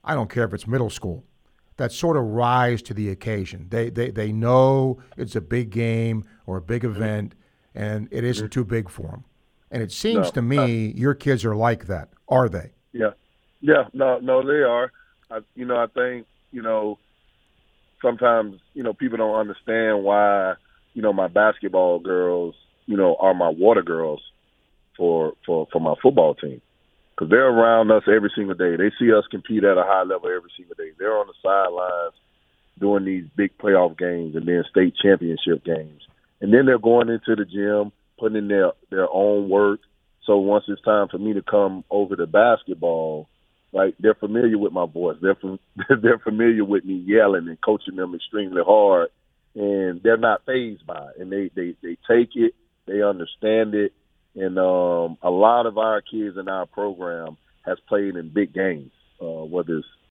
I don't care if it's middle school, that sort of rise to the occasion. They know it's a big game or a big event, and it isn't too big for them. And it seems No, to me your kids are like that. Are they? yeah, yeah, no, they are. I think sometimes people don't understand why my basketball girls are my water girls for my football team, because they're around us every single day. They see us compete at a high level every single day. They're on the sidelines doing these big playoff games and then state championship games. And then they're going into the gym, putting in their own work. So once it's time for me to come over to basketball, like, they're familiar with my voice. They're familiar with me yelling and coaching them extremely hard, and they're not fazed by it. And they take it, they understand it. And a lot of our kids in our program has played in big games, whether it's